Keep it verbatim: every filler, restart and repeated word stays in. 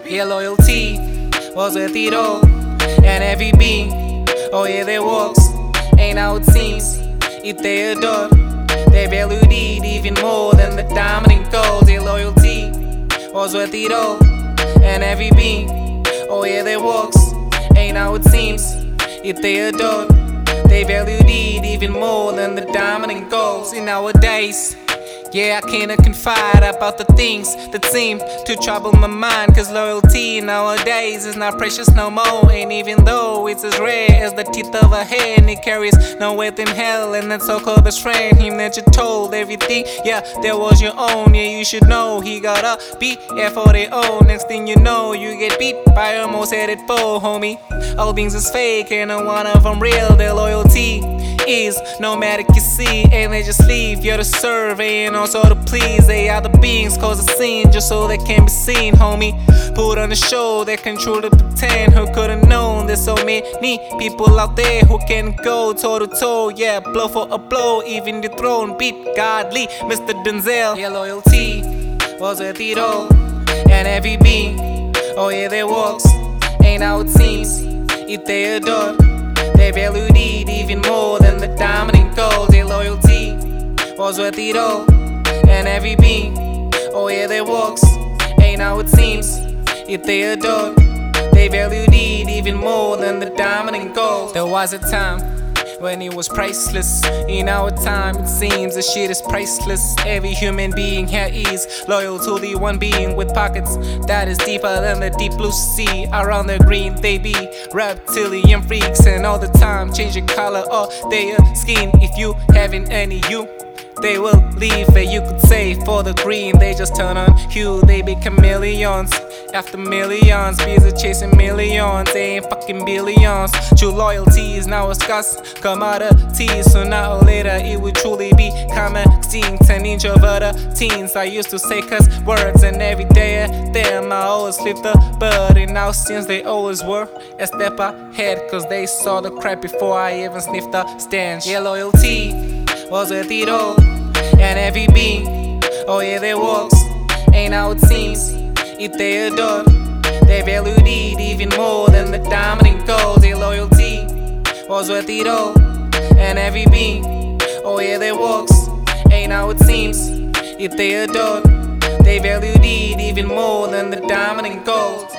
Yeah, loyalty was worth it all, and every beat, oh yeah, their walks ain't how it seems. If they adored, they valued it even more than the diamond and gold. Their loyalty was worth it all, and every beat, oh yeah, their walks ain't how it seems. If they adored, they valued it even more than the diamond and gold. See, nowadays, yeah, I can't confide about the things that seem to trouble my mind, cause loyalty nowadays is not precious no more. And even though it's as rare as the teeth of a hen, it carries no weight in hell. And that so-called best friend, him that you told everything, yeah, that was your own. Yeah, you should know he got a B F for their own. Next thing you know, you get beat by a most headed foe, homie. All things is fake and none one of them real. Their loyalty is nomadic, you see, and they just leave you to serve and also to please. They are the beings cause a scene just so they can be seen, homie. Put on a show they can truly pretend. Who could've known there's so many people out there who can go toe to toe, yeah, blow for a blow, even the throne beat godly Mister Denzel. Yeah, loyalty was worth it all, and every beat, oh yeah, their walks ain't how it seems. If they adored, they valued it even more than the diamond and gold. Their loyalty was worth it all, and every beat, oh yeah, their walks ain't how it seems. If they adored, they valued it even more than the diamond and gold. There was a time when it was priceless. In our time it seems the shit is priceless. Every human being here is loyal to the one being with pockets that is deeper than the deep blue sea. Around the green they be reptilian freaks, and all the time changing color of their skin. If you haven't any you, they will leave where you could say for the green. They just turn on hue, they be chameleons after millions, busy chasing millions. They ain't fucking billions. True loyalty is now a scarce commodity. Sooner or later it will truly be common extinct. An introverted teens, I used to say cuss words, and every day at them I always lift the bird. And now since they always were a step ahead, cause they saw the crap before I even sniffed the stench. Yeah, loyalty was worth it all, and every beat, oh yeah, their walks ain't how it seems. If they adored, they valued it even more than the diamond and gold. Their loyalty was worth it all, and every beat, oh yeah, their walks ain't how it seems. If they adored, they valued it even more than the diamond and gold.